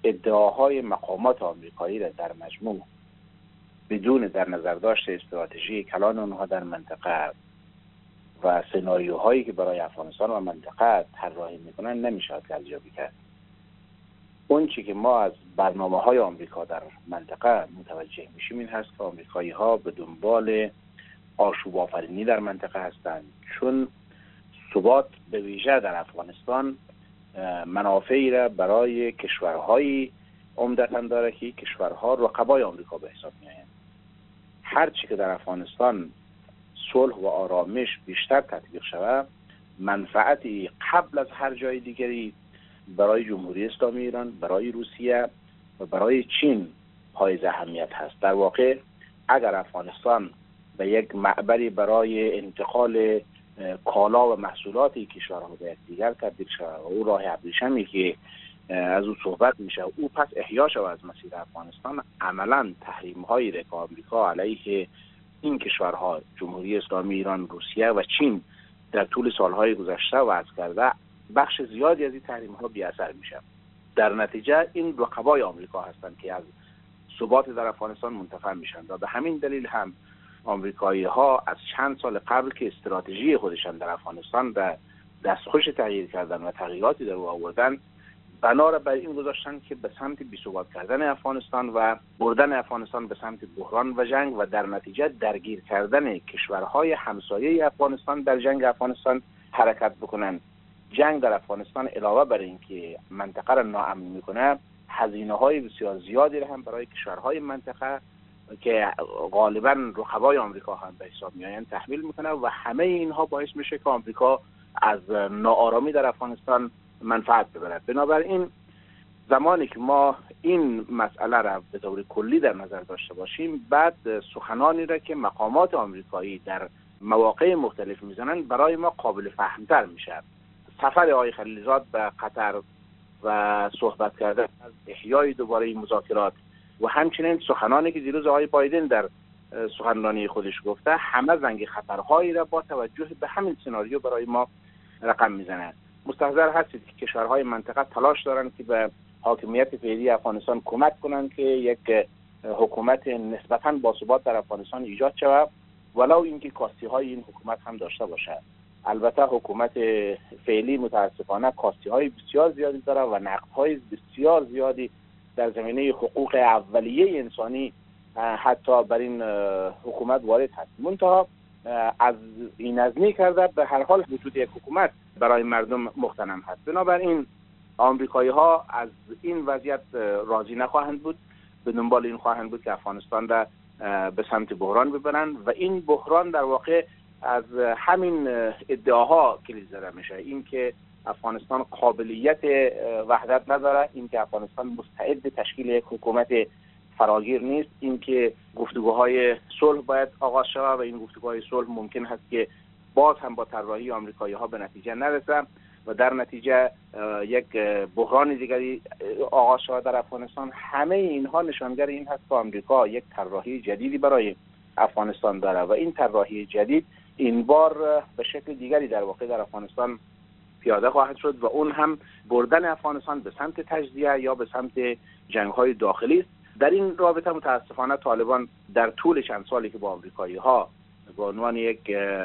ادعاهای مقامات آمریکایی را در مجموع بدون در نظر داشت استراتژی کلان آنها در منطقه و سناریوهایی که برای افغانستان و منطقه طراحی میکنن نمیشه ارزیابی کرد. اون چی که ما از برنامه‌های آمریکا در منطقه متوجه میشیم این هست که آمریکایی‌ها به دنبال آشوب آفرینی در منطقه هستند، چون ثبات به ویژه در افغانستان منافعی را برای کشورهایی عمدتاً داره که کشورها رقبای آمریکا به حساب میآیند. هر چی که در افغانستان صلح و آرامش بیشتر تطبیق شود، منفعتی قبل از هر جای دیگری برای جمهوری اسلامی ایران، برای روسیه و برای چین حائز اهمیت هست. در واقع اگر افغانستان به یک معبری برای انتقال کالا و محصولاتی کشورها به یکدیگر تبدیل شود و او راه ابریشمی که از او صحبت میشه او پس احیا شود از مسیر افغانستان، عملا تحریم هایی را که آمریکا علیه این کشورها جمهوری اسلامی ایران، روسیه و چین در طول سالهای گذشته وضع کرده، بخش زیادی از این تحریم ها بی اثر میشه. در نتیجه این رقبای آمریکا هستند که از ثبات در افغانستان منتفع میشن و به همین دلیل هم آمریکایی ها از چند سال قبل که استراتژی خودشان در افغانستان را دستخوش تغییر کردن و تغییراتی در او آوردن، بنا را بر این گذاشتن که به سمت بی‌ثبات کردن افغانستان و بردن افغانستان به سمت بحران و جنگ و در نتیجه درگیر کردن کشورهای همسایه افغانستان در جنگ افغانستان حرکت بکنن. جنگ در افغانستان علاوه بر اینکه منطقه را ناامن میکنه، هزینه‌های بسیار زیادی را هم برای کشورهای منطقه که غالبا رقبای آمریکا هم به حساب میآیند تحمیل میکنه و همه اینها باعث میشه که آمریکا از ناآرامی در افغانستان منفعت ببرد. بنابراین زمانی که ما این مسئله را به طور کلی در نظر داشته باشیم، بعد سخنانی را که مقامات آمریکایی در مواقع مختلف میزنند برای ما قابل فهمتر میشه. سفر آقای خلیلزاد به قطر و صحبت کردن از احیای دوباره این مذاکرات و همچنین سخنانی که دیروز آقای بایدن در سخنرانی خودش گفته، همه زنگ خطرهایی را با توجه به همین سناریو برای ما رقم میزنند. مستحضر هستید که کشورهای منطقه تلاش دارند که به حاکمیت فعلی افغانستان کمک کنند که یک حکومت نسبتاً باثبات در افغانستان ایجاد شود، ولو اینکه کاستی های این حکومت هم داشته باشد. البته حکومت فعلی متاسفانه کاستی های بسیار زیادی داره و نقض های بسیار زیادی در زمینه حقوق اولیه انسانی حتی بر این حکومت وارد هست. منتها از این نظمی کرده به هر حال وجود یک حکومت برای مردم مغتنم هست. بنابراین آمریکایی ها از این وضعیت راضی نخواهند بود، به دنبال این خواهند بود که افغانستان را به سمت بحران ببرند و این بحران در واقع از همین ادعاها کلید زده میشه، این که افغانستان قابلیت وحدت نداره، این که افغانستان مستعد تشکیل یک حکومت فراگیر نیست، این که گفتگوهای صلح باید آغاز شود و این گفتگوهای صلح ممکن هست که باز هم با طراحی آمریکایی ها به نتیجه نرسه و در نتیجه یک بحران دیگری آغاز شود در افغانستان. همه اینها نشانگر این هست که آمریکا یک طراحی جدیدی برای افغانستان داره و این طراحی جدید این بار به شکل دیگری در واقع در افغانستان پیاده خواهد شد و اون هم بردن افغانستان به سمت تجزیه یا به سمت جنگ‌های داخلی است. در این رابطه متاسفانه طالبان در طول چند سالی که با آمریکایی‌ها به عنوان یک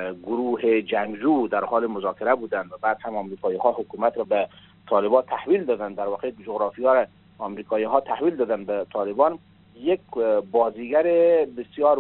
گروه جنگجو در حال مذاکره بودند و بعد هم آمریکایی‌ها حکومت را به طالبان تحویل دادند، در واقع جغرافیا را آمریکایی‌ها تحویل دادند به طالبان، یک بازیگر بسیار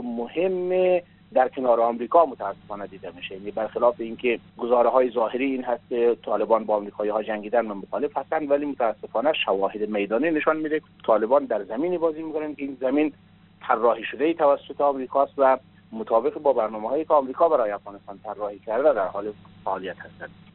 مهم در کنار آمریکا متاسفانه دیده میشه. یعنی برخلاف اینکه گزاره‌های ظاهری این هست که طالبان با آمریکایی‌ها جنگیدن و مخالف هستند، ولی متاسفانه شواهد میدانی نشان میده که طالبان در زمینی بازی میکنند که این زمین طراحی شده توسط آمریکاست و مطابق با برنامه‌هایی که آمریکا برای افغانستان طراحی کرده در حال فعالیت هستند.